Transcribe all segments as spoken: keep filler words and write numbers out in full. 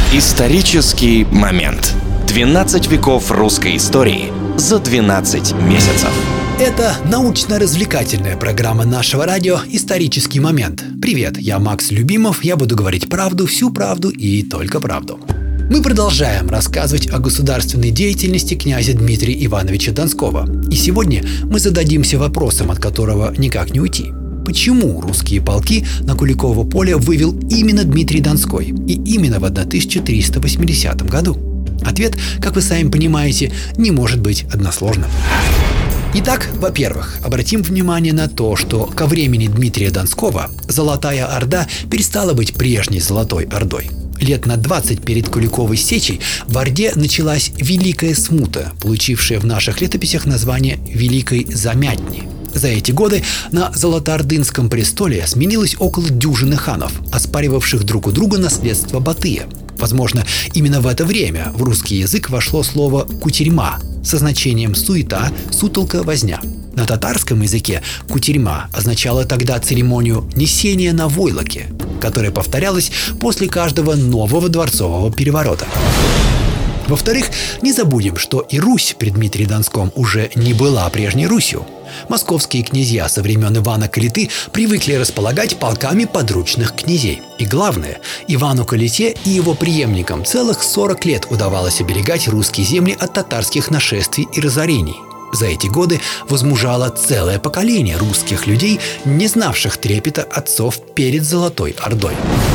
Исторический момент. двенадцать веков русской истории за двенадцать месяцев. Это научно-развлекательная программа нашего радио «Исторический момент». Привет, я Макс Любимов, я буду говорить правду, всю правду и только правду. Мы продолжаем рассказывать о государственной деятельности князя Дмитрия Ивановича Донского. И сегодня мы зададимся вопросом, от которого никак не уйти. Почему русские полки на Куликово поле вывел именно Дмитрий Донской и именно в тысяча триста восьмидесятом году? Ответ, как вы сами понимаете, не может быть односложным. Итак, во-первых, обратим внимание на то, что ко времени Дмитрия Донского Золотая Орда перестала быть прежней Золотой Ордой. Лет на двадцать перед Куликовой сечей в Орде началась Великая Смута, получившая в наших летописях название Великой Замятни. За эти годы на Золотоордынском престоле сменилось около дюжины ханов, оспаривавших друг у друга наследство Батыя. Возможно, именно в это время в русский язык вошло слово «кутерьма» со значением «суета», «сутолка», «возня». На татарском языке «кутерьма» означало тогда церемонию несения на войлоке, которая повторялась после каждого нового дворцового переворота. Во-вторых, не забудем, что и Русь при Дмитрии Донском уже не была прежней Русью. Московские князья со времен Ивана Калиты привыкли располагать полками подручных князей. И главное, Ивану Калите и его преемникам целых сорок лет удавалось оберегать русские земли от татарских нашествий и разорений. За эти годы возмужало целое поколение русских людей, не знавших трепета отцов перед Золотой Ордой.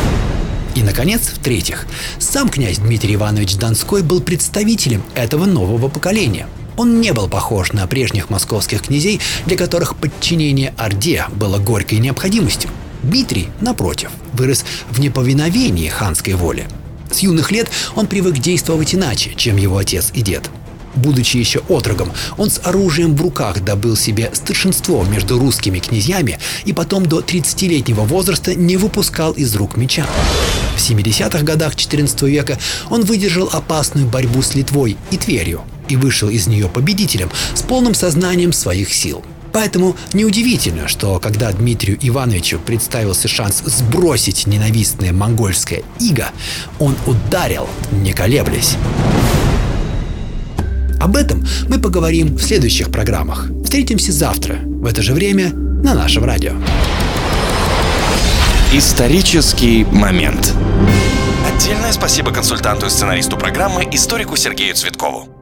И, наконец, в-третьих, сам князь Дмитрий Иванович Донской был представителем этого нового поколения. Он не был похож на прежних московских князей, для которых подчинение Орде было горькой необходимостью. Дмитрий, напротив, вырос в неповиновении ханской воле. С юных лет он привык действовать иначе, чем его отец и дед. Будучи еще отроком, он с оружием в руках добыл себе старшинство между русскими князьями и потом до тридцатилетнего возраста не выпускал из рук меча. В семидесятых годах четырнадцатого века он выдержал опасную борьбу с Литвой и Тверью и вышел из нее победителем с полным сознанием своих сил. Поэтому неудивительно, что когда Дмитрию Ивановичу представился шанс сбросить ненавистное монгольское иго, он ударил, не колеблясь. Об этом мы поговорим в следующих программах. Встретимся завтра, в это же время, на нашем радио. Исторический момент. Отдельное спасибо консультанту и сценаристу программы, историку Сергею Цветкову.